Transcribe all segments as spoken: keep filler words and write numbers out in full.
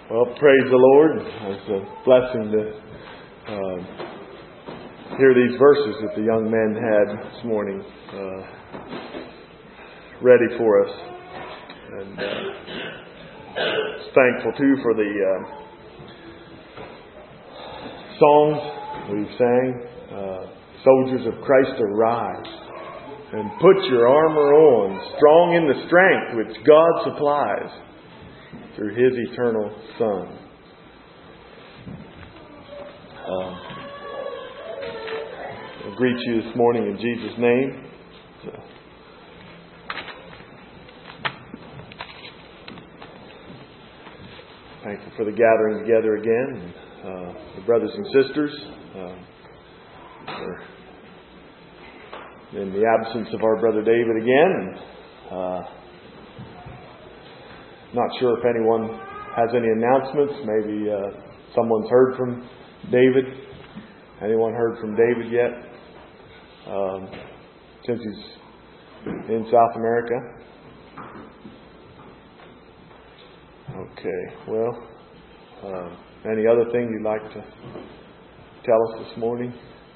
Well, praise the Lord. It's a blessing to uh, hear these verses that the young men had this morning uh, ready for us. And uh, thankful too for the uh, songs we sang. Uh, Soldiers of Christ, arise and put your armor on, strong in the strength which God supplies through His eternal Son. Um, I greet you this morning in Jesus' name. So, thankful for the gathering together again. Uh, the brothers and sisters, uh, in the absence of our brother David again. Uh, Not sure if anyone has any announcements. Maybe uh, someone's heard from David. Anyone heard from David yet? Um, since he's in South America? Okay. Well, uh, any other thing you'd like to tell us this morning?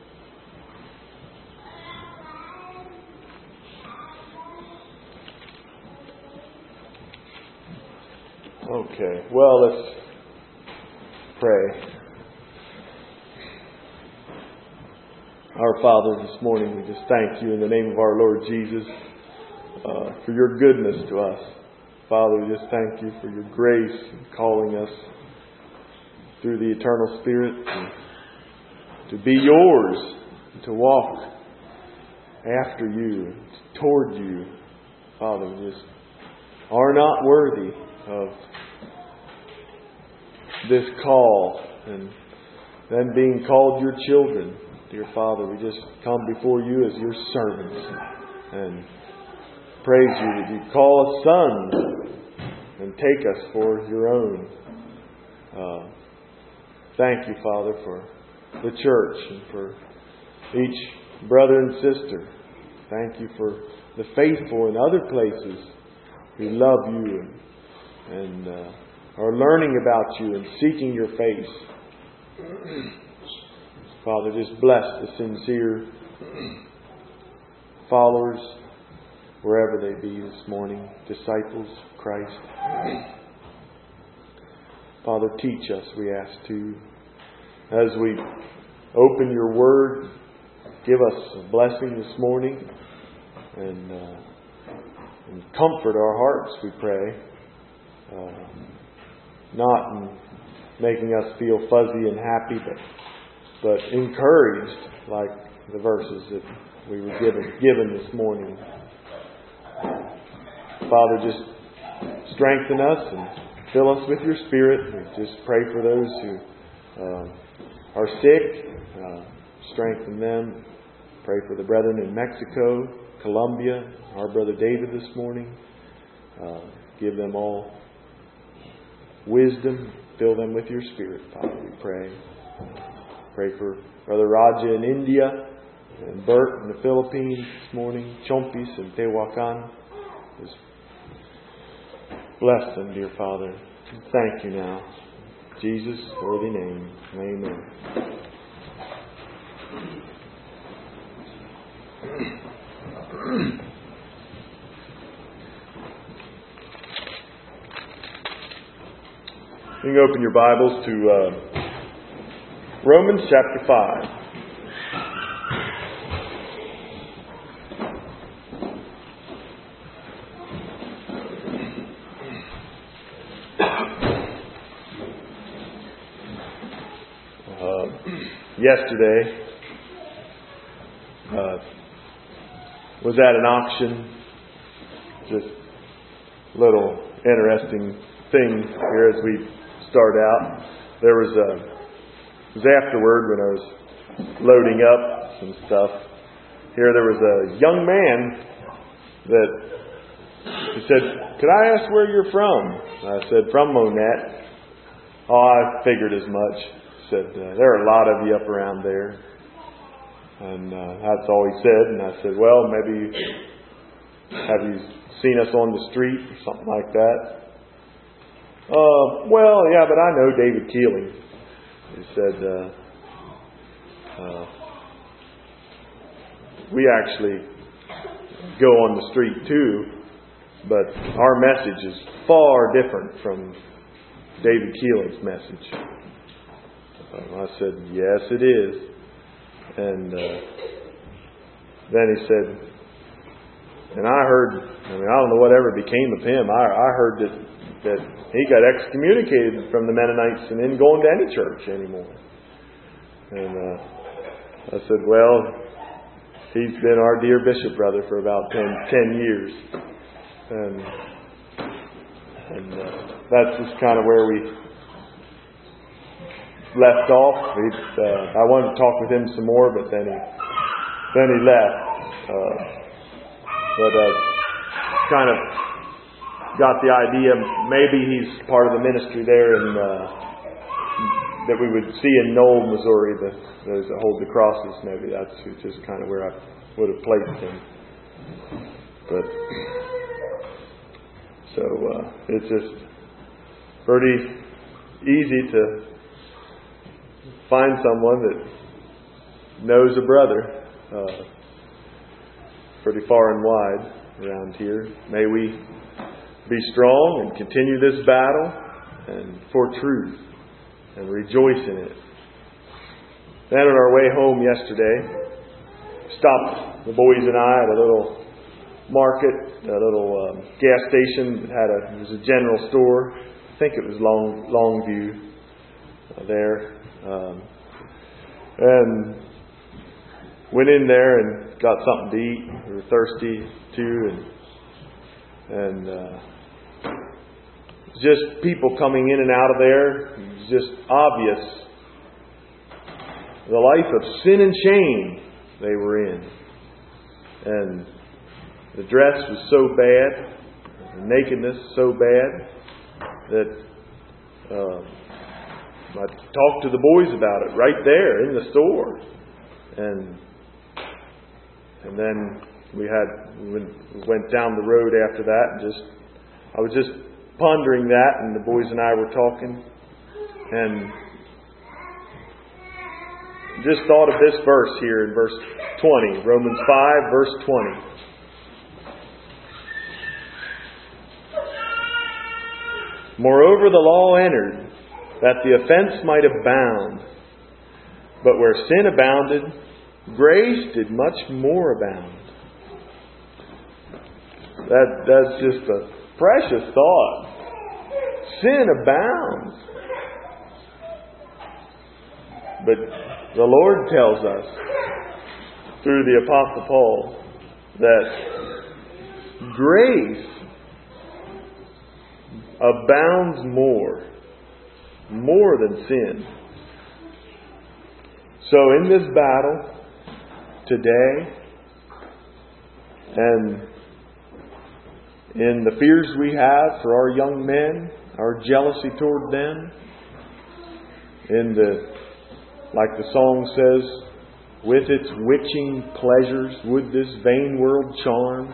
Okay, well, let's pray. Our Father, this morning we just thank you in the name of our Lord Jesus uh, for your goodness to us. Father, we just thank you for your grace in calling us through the eternal Spirit to, to be yours, to walk after you, toward you. Father, we just are not worthy of this call and then being called your children. Dear Father, we just come before you as your servants and praise you that you call us sons and take us for your own. Uh, thank you, Father, for the church and for each brother and sister. Thank you for the faithful in other places who love you and and uh, are learning about you and seeking your face. Father, just bless the sincere followers wherever they be this morning, disciples of Christ. Father, teach us, we ask to, as we open your word, give us a blessing this morning and, uh, and comfort our hearts, we pray. Uh, not in making us feel fuzzy and happy, but but encouraged, like the verses that we were given given this morning. Father, just strengthen us and fill us with your Spirit. We just pray for those who uh, are sick. Uh, strengthen them. Pray for the brethren in Mexico, Colombia, our brother David this morning. Uh, give them all wisdom, fill them with your Spirit, Father, we pray. Pray for Brother Raja in India, and Bert in the Philippines this morning, Chompis and Tehuacan. Just bless them, dear Father. Thank you now. In Jesus' worthy name. Amen. You can open your Bibles to uh, Romans chapter five. Uh, yesterday uh, was at an auction. Just little interesting thing here as we start out. There was a, it was afterward when I was loading up some stuff. Here there was a young man that he said, "Could I ask where you're from?" I said, "From Monette." "Oh, I figured as much." He said, uh, "There are a lot of you up around there." And uh, that's all he said. And I said, "Well, maybe have you seen us on the street?" or something like that. Uh, well, yeah, but I know David Keeling. He said, uh, uh, we actually go on the street too, but our message is far different from David Keeling's message. Uh, I said, yes, it is. And uh, then he said, and I heard, I mean, I don't know whatever became of him. I, I heard that, that he got excommunicated from the Mennonites and didn't go into any church anymore. And uh, I said, well, he's been our dear bishop brother for about ten, ten years. And, and uh, that's just kind of where we left off. He, uh, I wanted to talk with him some more, but then he, then he left. Uh, but uh, kind of got the idea, maybe he's part of the ministry there in, uh, that we would see in Knoll, Missouri, the, those that hold the crosses. Maybe that's just kind of where I would have placed him. But so uh, it's just pretty easy to find someone that knows a brother uh, pretty far and wide around here. May we be strong and continue this battle and for truth and rejoice in it. Then on our way home yesterday, stopped the boys and I at a little market, a little um, gas station that had a, it was a general store. I think it was Long Longview uh, there. Um, and went in there and got something to eat. We were thirsty too, and and uh, just people coming in and out of there. It was just obvious the life of sin and shame they were in, and the dress was so bad, the nakedness so bad that. Uh, I talked to the boys about it right there in the store, and and then we had we went down the road after that, and just I was just pondering that, and the boys and I were talking, and just thought of this verse here in verse twenty, Romans five, verse twenty. Moreover, the law entered, that the offense might abound. But where sin abounded, grace did much more abound. That, that's just a precious thought. Sin abounds. But the Lord tells us, through the Apostle Paul, that grace abounds more. More than sin. So in this battle today, and in the fears we have for our young men, our jealousy toward them, in the, like the song says, with its witching pleasures would this vain world charm,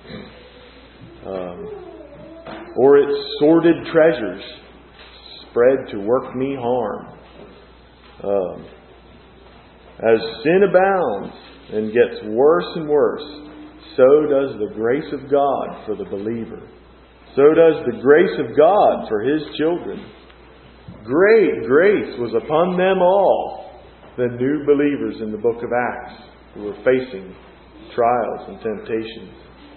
um, or its sordid treasures spread to work me harm. Um, as sin abounds and gets worse and worse, so does the grace of God for the believer. So does the grace of God for His children. Great grace was upon them all, the new believers in the book of Acts, who were facing trials and temptations.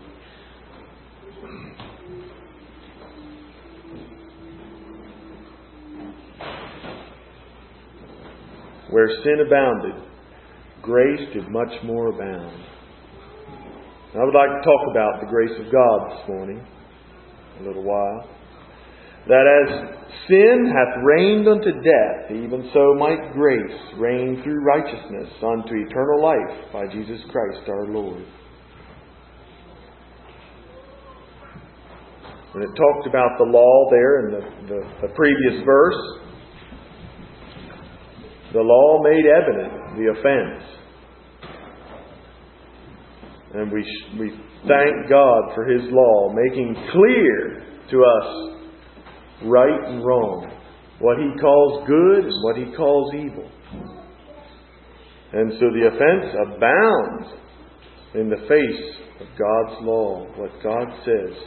Where sin abounded, grace did much more abound. I would like to talk about the grace of God this morning, a little while. That as sin hath reigned unto death, even so might grace reign through righteousness unto eternal life by Jesus Christ our Lord. When it talked about the law there in the, the, the previous verse, the law made evident the offense. And we we thank God for His law, making clear to us right and wrong, what He calls good and what He calls evil. And so the offense abounds in the face of God's law, what God says.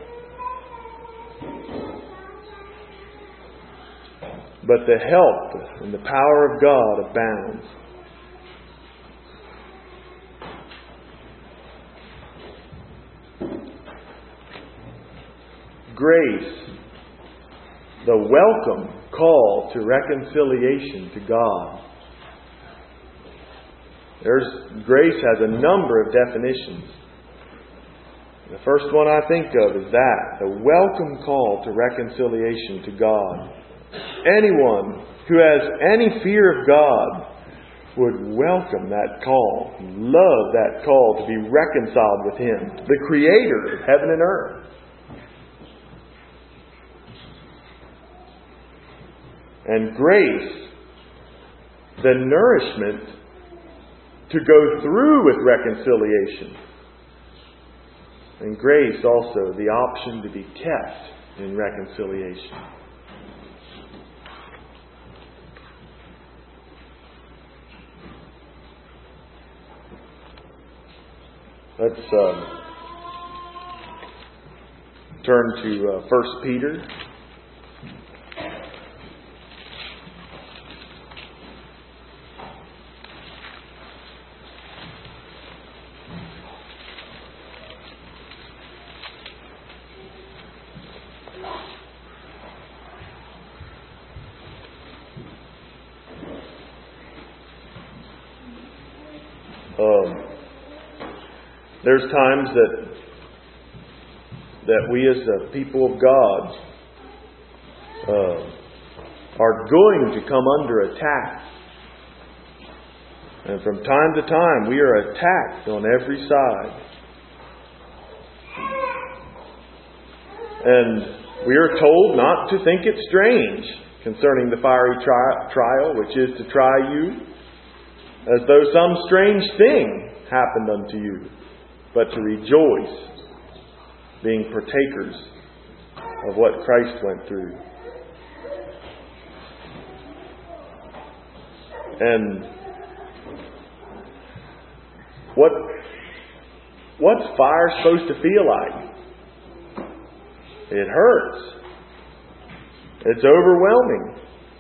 But the help and the power of God abounds. Grace, the welcome call to reconciliation to God. There's, grace has a number of definitions. The first one I think of is that, the welcome call to reconciliation to God. Anyone who has any fear of God would welcome that call, love that call to be reconciled with Him, the Creator of heaven and earth. And grace, the nourishment to go through with reconciliation. And grace also the option to be kept in reconciliation. Let's um, turn to uh, First Peter. Um, there's times that that we as the people of God uh, are going to come under attack. And from time to time we are attacked on every side. And we are told not to think it strange concerning the fiery tri- trial, which is to try you, as though some strange thing happened unto you, but to rejoice, being partakers of what Christ went through. And what what's fire supposed to feel like? It hurts. It's overwhelming.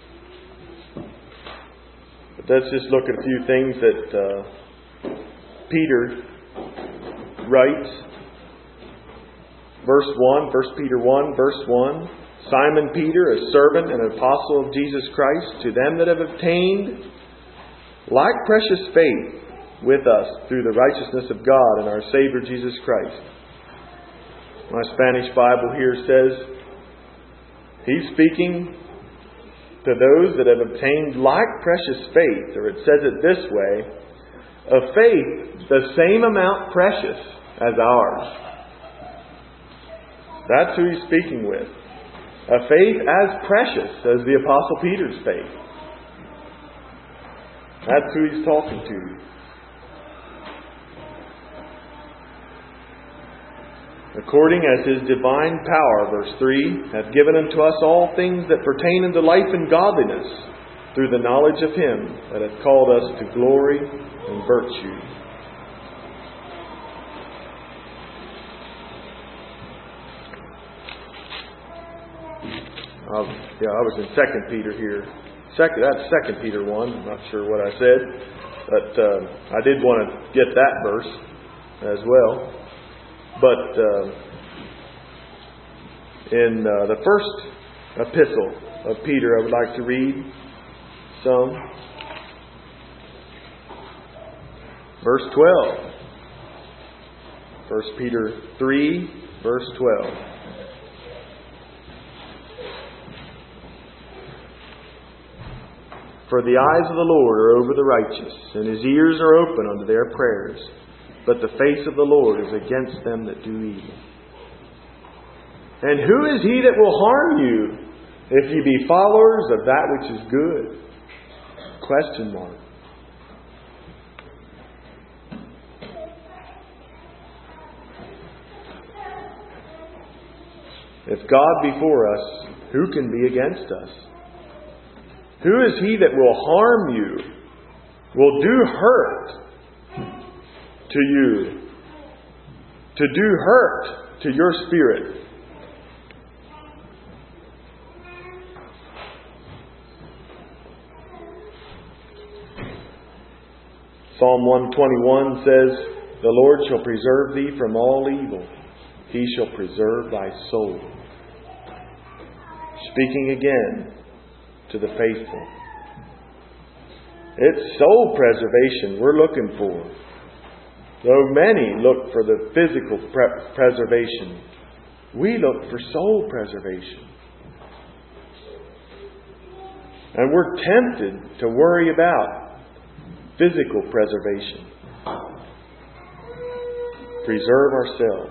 Let's just look at a few things that uh, Peter writes. Verse one, First Peter one, verse one. Simon Peter, a servant and an apostle of Jesus Christ, to them that have obtained like precious faith with us through the righteousness of God and our Savior Jesus Christ. My Spanish Bible here says, He's speaking to those that have obtained like precious faith, or it says it this way, a faith the same amount precious as ours. That's who He's speaking with. A faith as precious as the Apostle Peter's faith. That's who He's talking to. According as His divine power, verse three, hath given unto us all things that pertain unto life and godliness, through the knowledge of Him that hath called us to glory and virtue. Um, yeah, I was in Second Peter here. Second, that's Second Peter one. I'm not sure what I said, but uh, I did want to get that verse as well. But uh, in uh, the first epistle of Peter, I would like to read some. Verse twelve. First Peter three, verse twelve. For the eyes of the Lord are over the righteous, and His ears are open unto their prayers. But the face of the Lord is against them that do evil. And who is he that will harm you, if ye be followers of that which is good? Question mark. If God be for us, who can be against us? Who is he that will harm you, will do hurt to you, to do hurt to your spirit? Psalm one twenty-one says, "The Lord shall preserve thee from all evil. He shall preserve thy soul." Speaking again to the faithful. It's soul preservation we're looking for. Though many look for the physical pre- preservation, we look for soul preservation. And we're tempted to worry about physical preservation. Preserve ourselves.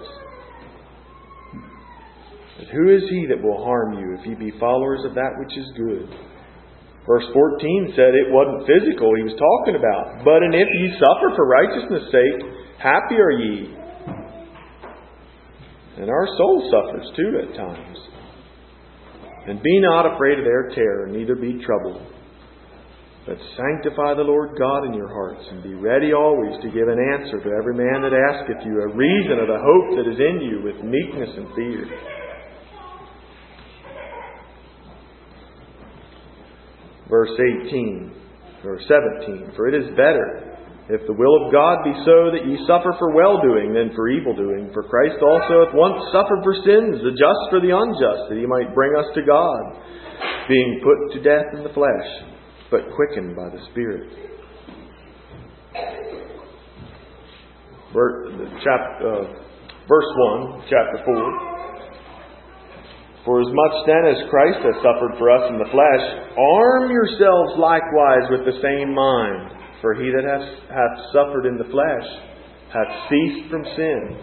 But who is he that will harm you if ye be followers of that which is good? Verse fourteen said it wasn't physical he was talking about. But and if ye suffer for righteousness' sake, happy are ye. And our soul suffers too at times. And be not afraid of their terror, neither be troubled. But sanctify the Lord God in your hearts, and be ready always to give an answer to every man that asketh you a reason of the hope that is in you with meekness and fear. Verse eighteen, or seventeen, "For it is better, if the will of God be so, that ye suffer for well-doing than for evil-doing. For Christ also hath once suffered for sins, the just for the unjust, that he might bring us to God, being put to death in the flesh, but quickened by the Spirit." Verse one, chapter four. "For as much then as Christ hath suffered for us in the flesh, arm yourselves likewise with the same mind. For he that hath, hath suffered in the flesh hath ceased from sin."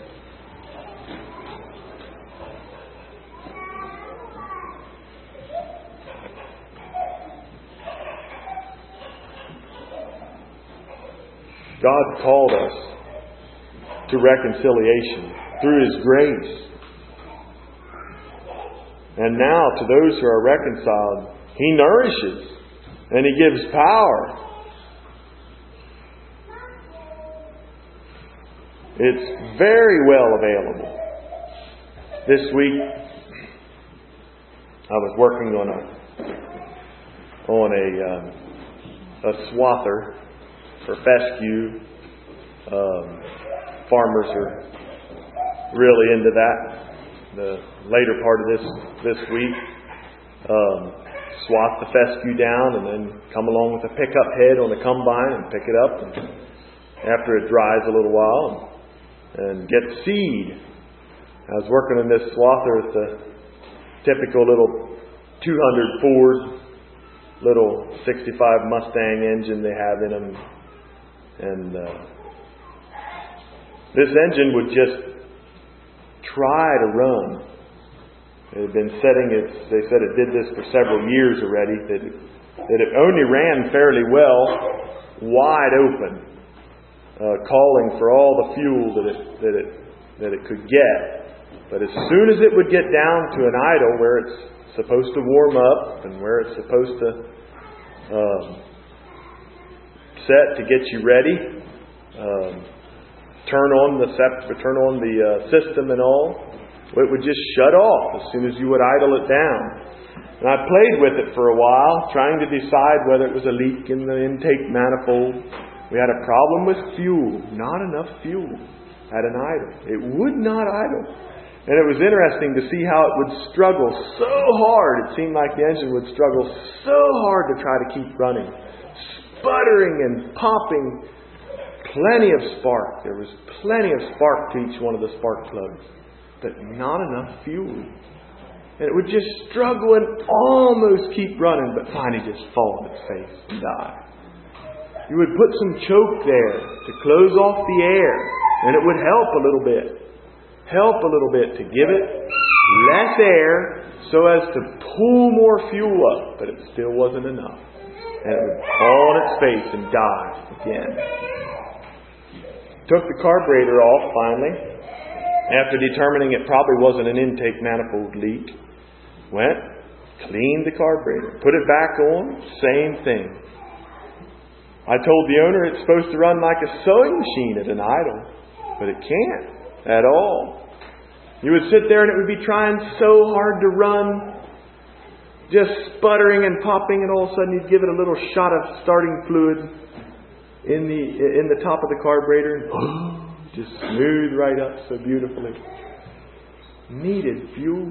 God called us to reconciliation through His grace. And now to those who are reconciled, He nourishes and He gives power. It's very well available. This week, I was working on a on a um, a swather for fescue. Um, farmers are really into that. The later part of this this week, um, swath the fescue down and then come along with a pickup head on the combine and pick it up. And after it dries a little while, and get seed. I was working in this swather with the typical little two hundred Ford, little sixty-five Mustang engine they have in them. And uh, this engine would just try to run. It had been setting its, they said it did this for several years already, that it, that it only ran fairly well, wide open. Uh, calling for all the fuel that it that it that it could get, but as soon as it would get down to an idle where it's supposed to warm up and where it's supposed to um, set to get you ready, um, turn on the sep- turn on the uh, system and all, it would just shut off as soon as you would idle it down. And I played with it for a while, trying to decide whether it was a leak in the intake manifold. We had a problem with fuel. Not enough fuel at an idle. It would not idle. And it was interesting to see how it would struggle so hard. It seemed like the engine would struggle so hard to try to keep running. Sputtering and popping. Plenty of spark. There was plenty of spark to each one of the spark plugs. But not enough fuel. And it would just struggle and almost keep running, but finally just fall on its face and die. You would put some choke there to close off the air, and it would help a little bit. Help a little bit to give it less air so as to pull more fuel up, but it still wasn't enough. And it would fall on its face and die again. Took the carburetor off finally, after determining it probably wasn't an intake manifold leak. Went, Cleaned the carburetor. Put it back on. Same thing. I told the owner it's supposed to run like a sewing machine at an idle. But it can't at all. You would sit there and it would be trying so hard to run. Just sputtering and popping, and all of a sudden you'd give it a little shot of starting fluid in the in the top of the carburetor. And just smooth right up so beautifully. Needed fuel.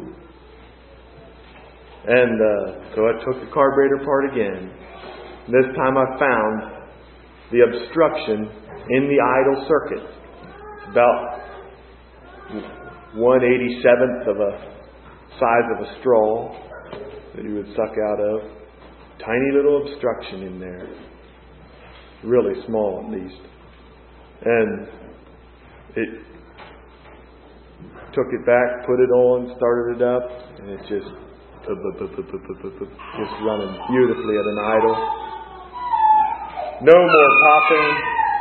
And uh, so I took the carburetor apart again. This time I found the obstruction in the idle circuit. It's about one eighty-seventh of a size of a straw that you would suck out of. Tiny little obstruction in there. Really small, at least. And it took it back, put it on, started it up, and it just just running beautifully at an idle. No more popping.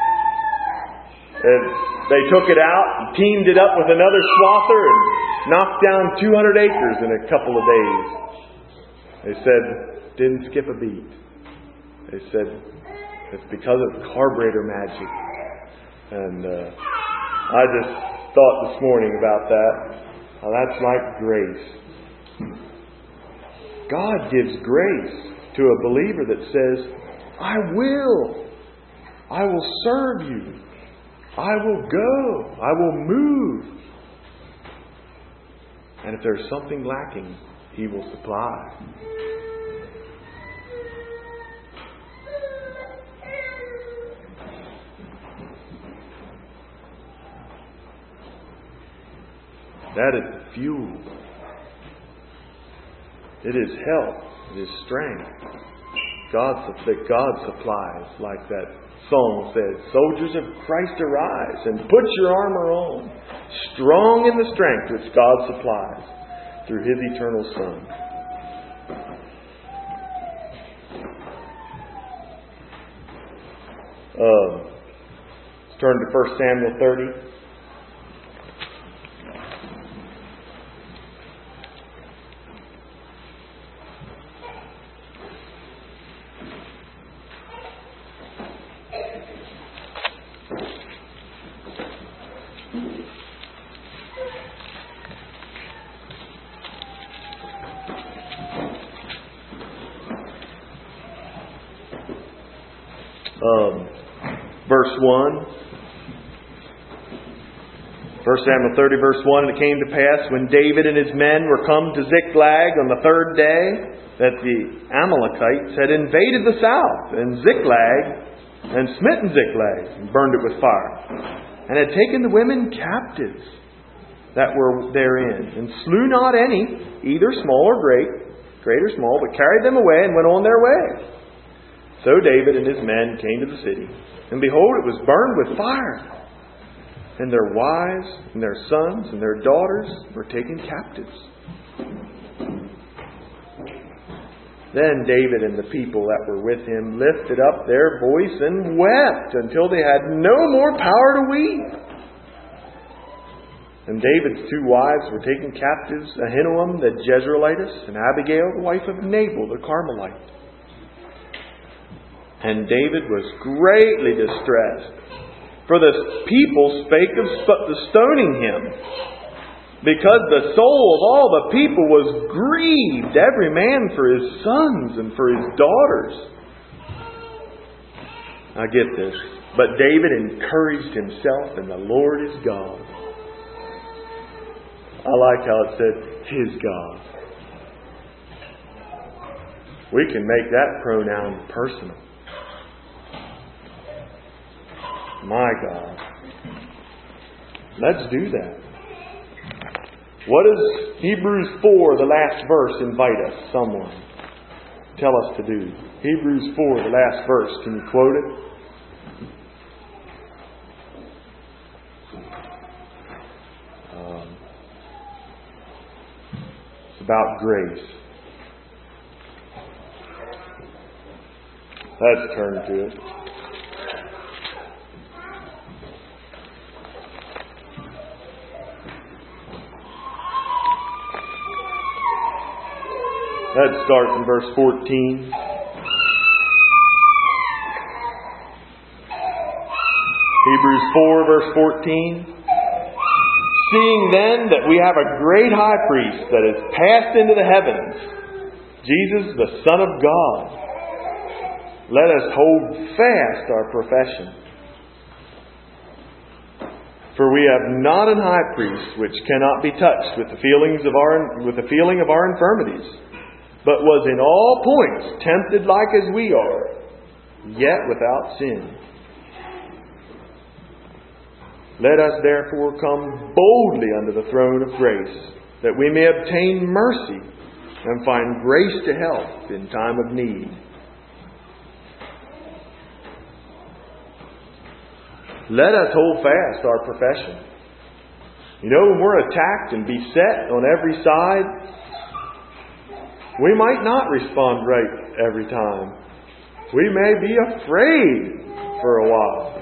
And they took it out and teamed it up with another swather and knocked down two hundred acres in a couple of days. They said, didn't skip a beat. They said, it's because of carburetor magic. And uh, I just thought this morning about that. How that's like grace. God gives grace to a believer that says, I will. I will serve you. I will go. I will move. And if there's something lacking, He will supply. That is the fuel. It is help. It is strength. God, that God supplies, like that song says, soldiers of Christ arise and put your armor on, strong in the strength which God supplies through His eternal Son. Uh, let's turn to First Samuel thirty. Um, verse one. First Samuel thirty, verse one. And it came to pass when David and his men were come to Ziklag on the third day that the Amalekites had invaded the south and Ziklag and smitten Ziklag and burned it with fire, and had taken the women captives that were therein, and slew not any, either small or great, great or small, but carried them away and went on their way. So David and his men came to the city, and behold, it was burned with fire, and their wives and their sons and their daughters were taken captives. Then David and the people that were with him lifted up their voice and wept until they had no more power to weep. And David's two wives were taken captives, Ahinoam the Jezreelitess and Abigail the wife of Nabal the Carmelite. And David was greatly distressed, for the people spake of stoning him, because the soul of all the people was grieved, every man for his sons and for his daughters. Now get this. But David encouraged himself, and the Lord is God. I like how it said, His God. We can make that pronoun personal. My God. Let's do that. What does Hebrews four, the last verse, invite us? Someone tell us to do. Hebrews four, the last verse. Can you quote it? Um, it's about grace. Let's turn to it. Let's start in verse fourteen. Hebrews four, verse fourteen. Seeing then that we have a great high priest that is passed into the heavens, Jesus, the Son of God, let us hold fast our profession. For we have not an high priest which cannot be touched with the feelings of our with the feeling of our infirmities, but was in all points tempted like as we are, yet without sin. Let us therefore come boldly unto the throne of grace, that we may obtain mercy and find grace to help in time of need. Let us hold fast our profession. You know, when we're attacked and beset on every side, we might not respond right every time. We may be afraid for a while.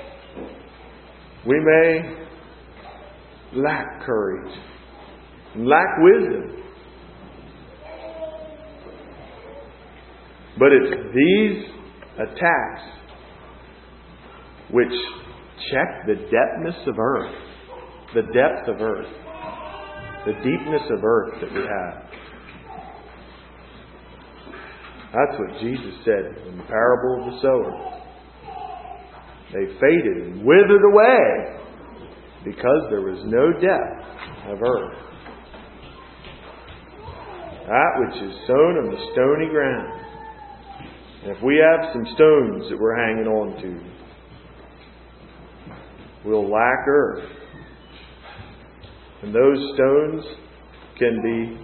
We may lack courage, lack wisdom. But it's these attacks which check the depthness of earth, the depth of earth, the deepness of earth that we have. That's what Jesus said in the parable of the sower. They faded and withered away because there was no depth of earth. That which is sown on the stony ground. And if we have some stones that we're hanging on to, we'll lack earth. And those stones can be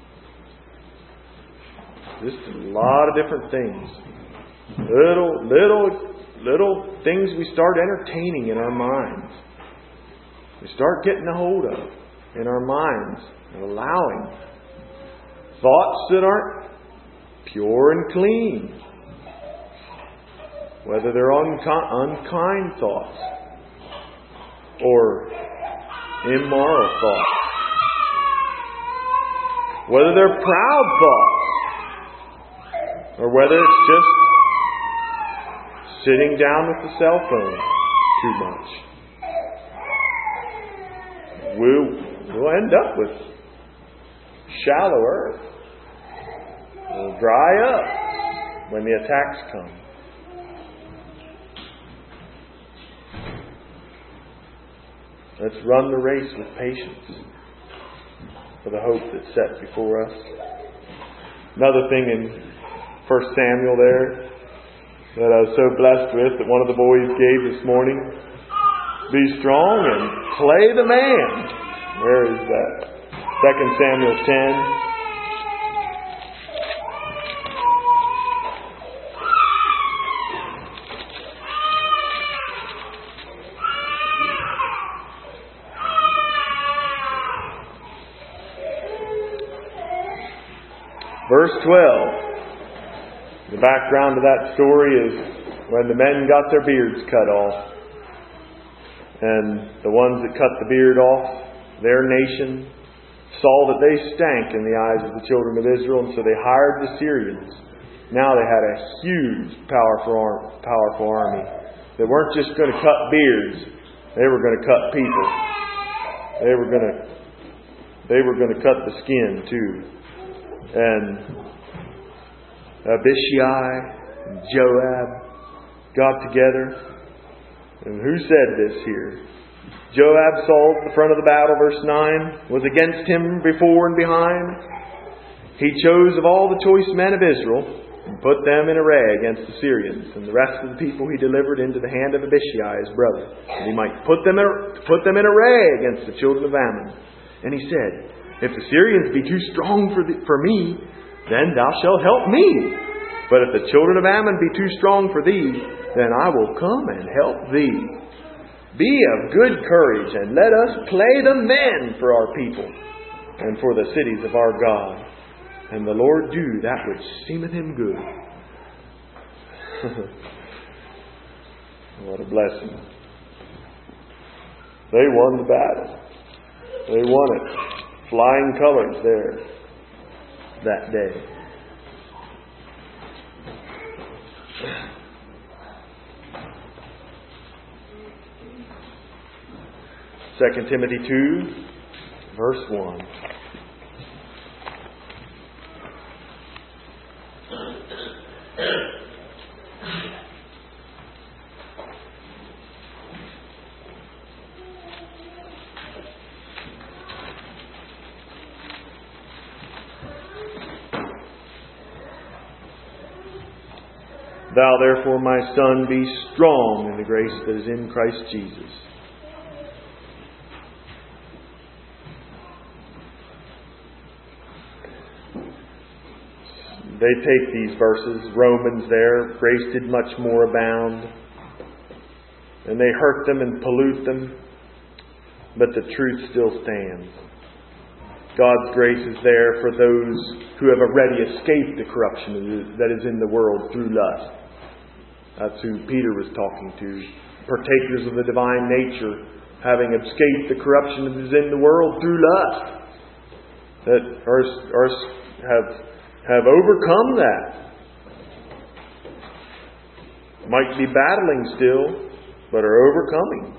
just a lot of different things. Little, little, little things we start entertaining in our minds. We start getting a hold of in our minds and allowing thoughts that aren't pure and clean. Whether they're unkind, unkind thoughts or immoral thoughts. Whether they're proud thoughts or whether it's just sitting down with the cell phone too much. We'll, we'll end up with shallow earth. We'll dry up when the attacks come. Let's run the race with patience for the hope that's set before us. Another thing in First Samuel there that I was so blessed with that one of the boys gave this morning. Be strong and play the man. Where is that? Second Samuel ten. Verse twelve. The background to that story is when the men got their beards cut off. And the ones that cut the beard off, their nation, saw that they stank in the eyes of the children of Israel, and so they hired the Syrians. Now they had a huge, powerful, powerful army that weren't just going to cut beards; they were going to cut people. They were going to, they were going to cut the skin too. And Abishai and Joab got together. And who said this here? Joab saw at the front of the battle, verse nine, was against him before and behind. He chose of all the choice men of Israel and put them in array against the Syrians. And the rest of the people he delivered into the hand of Abishai, his brother, that he might put them in, put them in array against the children of Ammon. And he said, if the Syrians be too strong for, the, for me, then thou shalt help me. But if the children of Ammon be too strong for thee, then I will come and help thee. Be of good courage, and let us play the men for our people, and for the cities of our God. And the Lord do that which seemeth him good. What a blessing. They won the battle. They won it. Flying colors there. that day. Second Timothy two, verse one. Thou therefore, my son, be strong in the grace that is in Christ Jesus. They take these verses, Romans there, grace did much more abound. And they hurt them and pollute them, but the truth still stands. God's grace is there for those who have already escaped the corruption that is in the world through lust. That's who Peter was talking to. Partakers of the divine nature, having escaped the corruption that is in the world through lust. That are, are, have, have overcome that. Might be battling still, but are overcoming.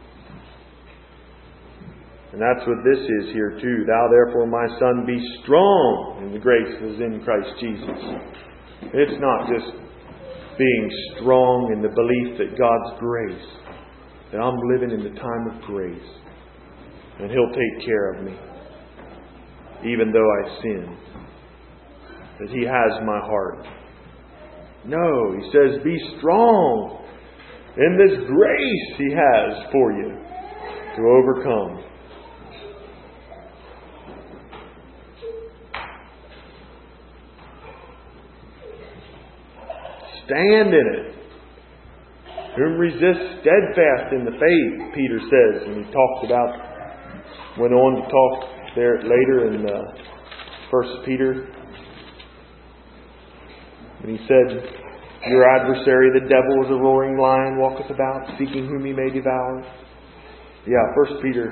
And that's what this is here too. Thou therefore, my son, be strong in the grace that is in Christ Jesus. It's not just being strong in the belief that God's grace, that I'm living in the time of grace, and He'll take care of me, even though I sin. That He has my heart. No, He says, be strong in this grace He has for you to overcome. Stand in it. Whom resist steadfast in the faith, Peter says. And he talked about, went on to talk there later in uh, First Peter. And he said, your adversary, the devil, is a roaring lion, walketh about, seeking whom he may devour. Yeah, First Peter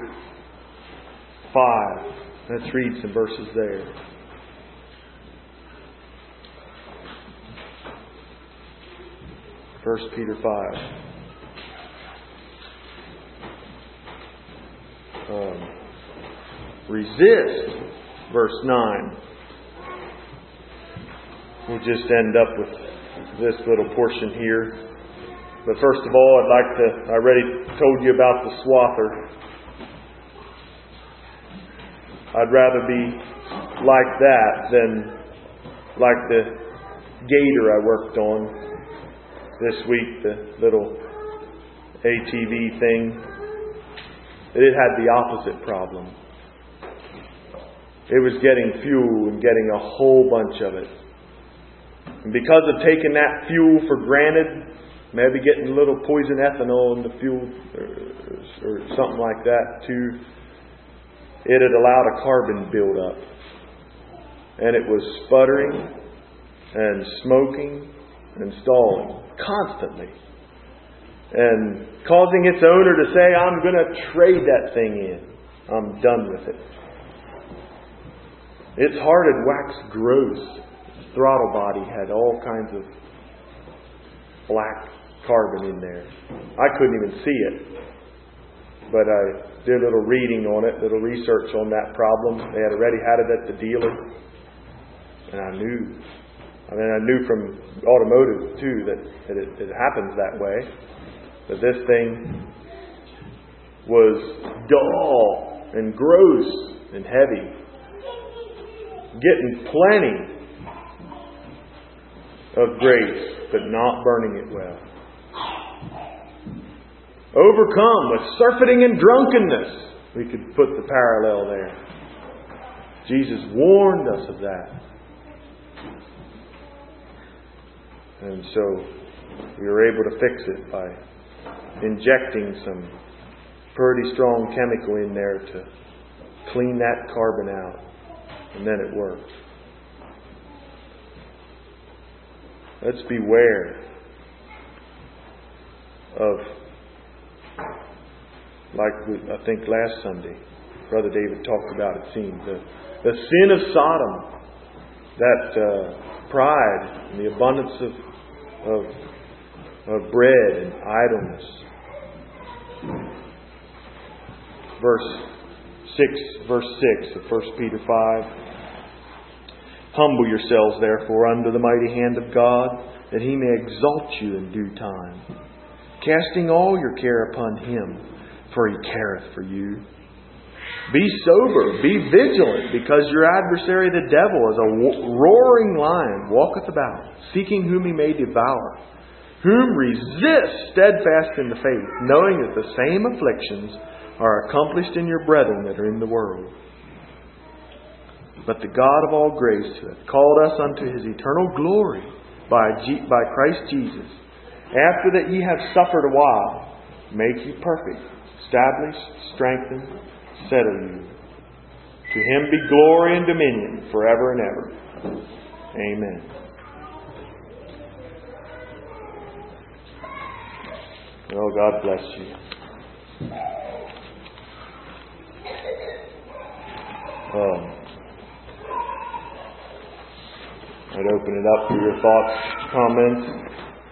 five. Let's read some verses there. First Peter five. Um, resist, verse nine. We'll just end up with this little portion here. But first of all, I'd like to, I already told you about the swather. I'd rather be like that than like the gator I worked on this week, the little A T V thing. It had the opposite problem. It was getting fuel and getting a whole bunch of it. And because of taking that fuel for granted, maybe getting a little poison ethanol in the fuel or, or something like that too, it had allowed a carbon buildup. And it was sputtering and smoking and stalling constantly. And causing its owner to say, I'm going to trade that thing in. I'm done with it. Its heart had waxed gross. Its throttle body had all kinds of black carbon in there. I couldn't even see it. But I did a little reading on it, little research on that problem. They had already had it at the dealer. And I knew. I mean, I knew from automotive too that, that it, it happens that way. But this thing was dull and gross and heavy. Getting plenty of grace, but not burning it well. Overcome with surfeiting and drunkenness. We could put the parallel there. Jesus warned us of that. And so we were able to fix it by injecting some pretty strong chemical in there to clean that carbon out. And then it worked. Let's beware of, like we, I think last Sunday, Brother David talked about it, seemed, the, the sin of Sodom. that uh, pride and the abundance of, of, of bread and idleness. Verse six, verse six of First Peter five. Humble yourselves, therefore, under the mighty hand of God, that He may exalt you in due time, casting all your care upon Him, for He careth for you. Be sober, be vigilant, because your adversary the devil, as a roaring lion, walketh about, seeking whom he may devour. Whom resist steadfast in the faith, knowing that the same afflictions are accomplished in your brethren that are in the world. But the God of all grace, who hath called us unto His eternal glory by, G- by Christ Jesus, after that ye have suffered a while, make you perfect, establish, strengthen, settle you. To Him be glory and dominion forever and ever. Amen. Oh, God bless you. Um, I'd open it up for your thoughts, comments.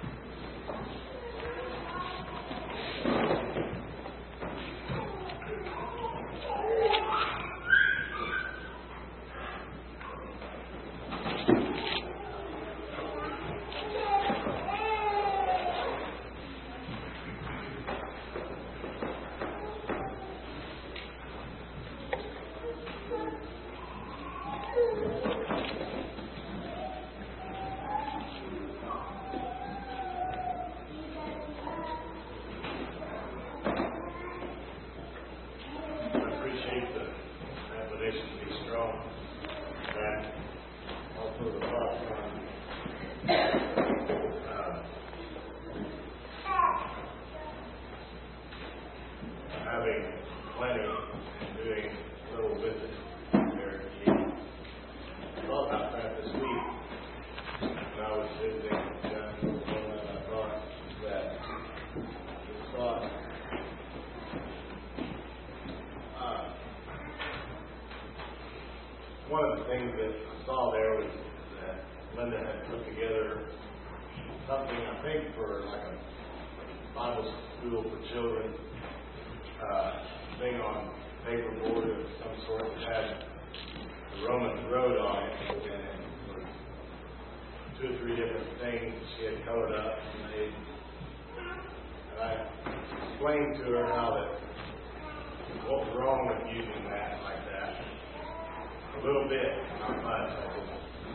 One of the things that I saw there was that Linda had put together something, I think, for like a Bible school for children, uh, thing on paperboard of some sort that had the Roman road on it, and it was two or three different things that she had colored up and made. And I explained to her how that what was wrong with using that like that. A little bit, not much. I just,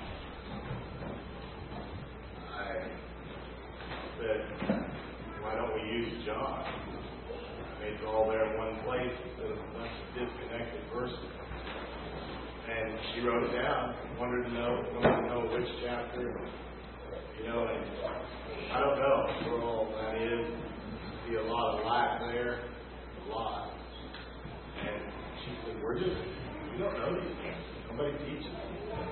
I said, why don't we use John? I mean, it's all there in one place instead of a bunch of disconnected verses. And she wrote it down, wanted to know, wanted to know which chapter, you know, and I don't know where all that is. I see a lot of lack there, a lot. And she said, we're just, we don't know these things. Somebody teaches us.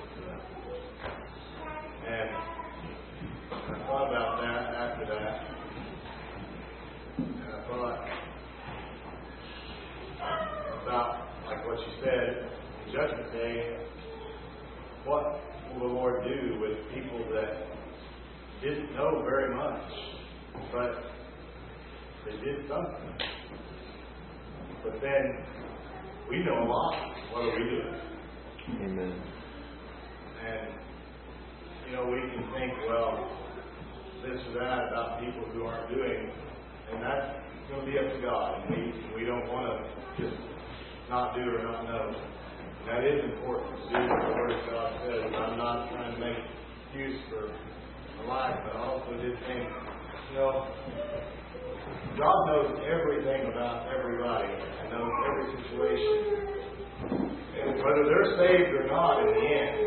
And I thought about that after that. And I thought about, like what you said, Judgment Day, what will the Lord do with people that didn't know very much, but they did something? But then we know a lot. What are we doing? Amen. And, you know, we can think, well, this or that about people who aren't doing, and that's going to be up to God. And we, we don't want to just not do or not know. And that is important to do what the Word of God says. I'm not trying to make an excuse for a life, but I also did think, you know, God knows everything about everybody and knows every situation. And whether they're saved or not in the end,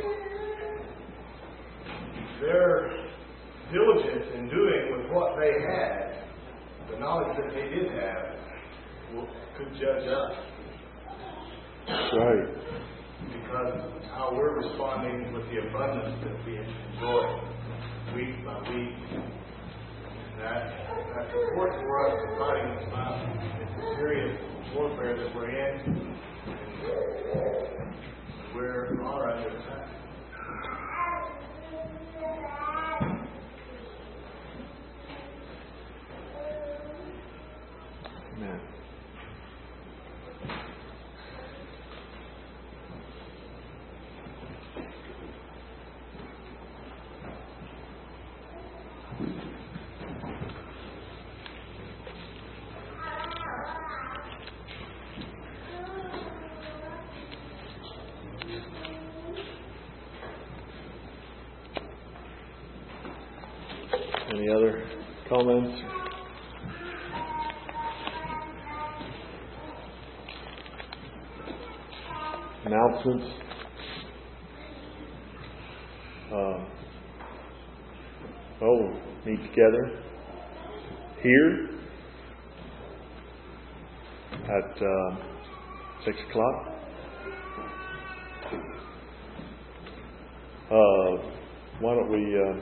their diligence in doing with what they had, the knowledge that they did have, will, could judge us. That's right. Because how we're responding with the abundance that we enjoy week by week. And that, that's important for us to fighting this battle. It's a serious warfare that we're in. We're all right with that. Any other comments? Announcements? Uh, oh, meet together here at uh, six o'clock. Uh, why don't we uh,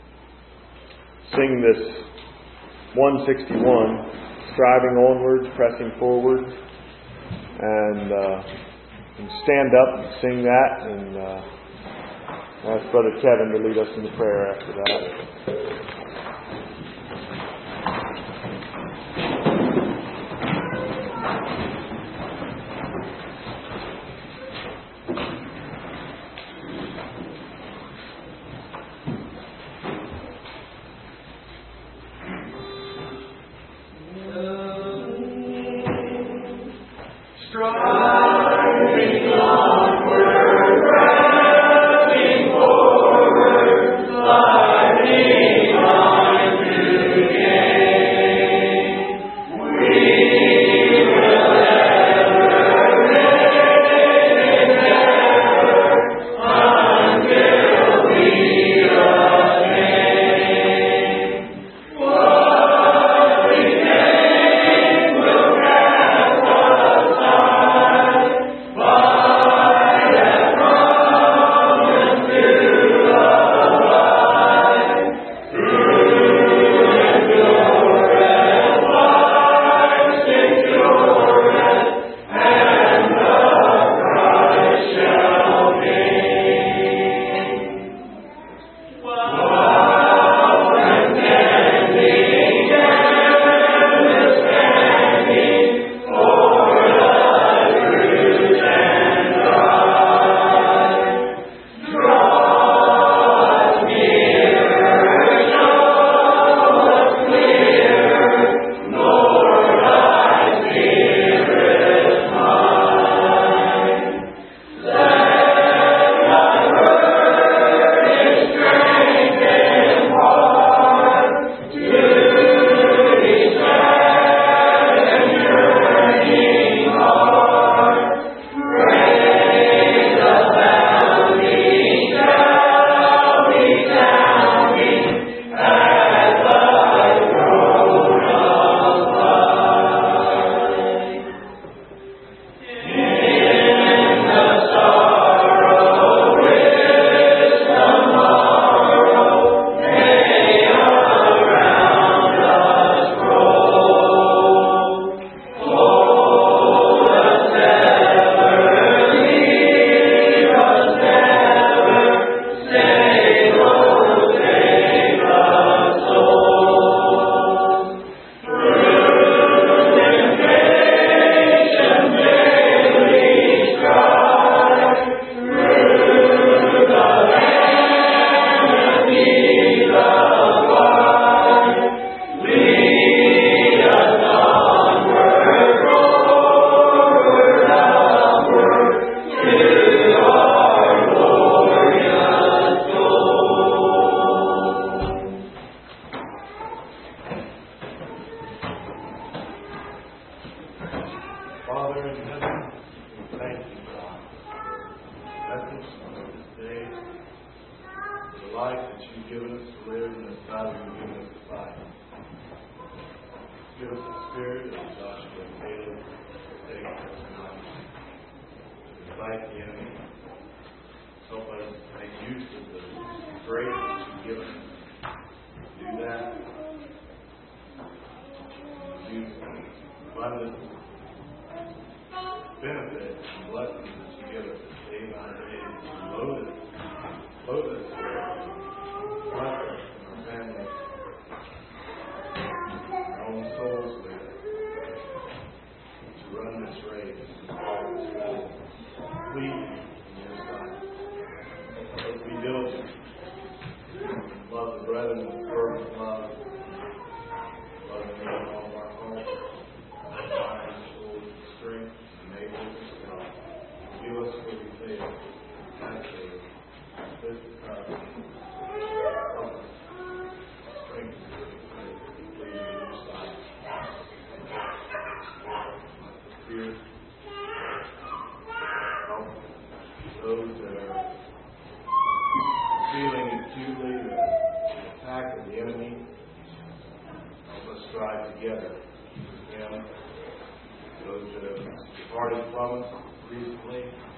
sing this one sixty-one, striving onwards, pressing forward, and, uh, and stand up and sing that, and uh, ask Brother Kevin to lead us in the prayer after that. Strength together with Him. Those that have departed from us recently,